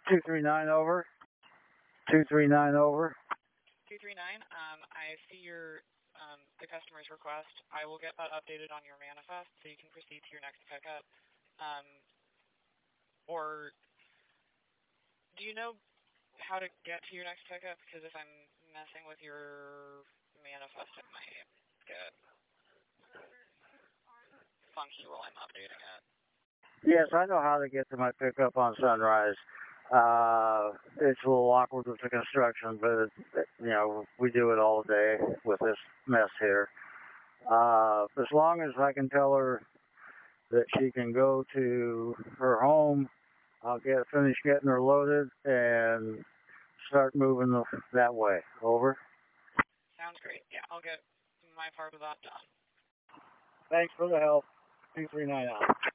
239 over. 239 over. 239, I see your, the customer's request. I will get that updated on your manifest so you can proceed to your next pickup. Or do you know how to get to your next pickup? Because if I'm messing with your manifest, it might get funky while I'm updating it. Yes, I know how to get to my pickup on Sunrise. It's a little awkward with the construction, but we do it all day with this mess here. As long as I can tell her that she can go to her home, I'll finish getting her loaded and start moving that way. Over. Sounds great. Yeah, I'll get my part of that done. Thanks for the help. 239 out.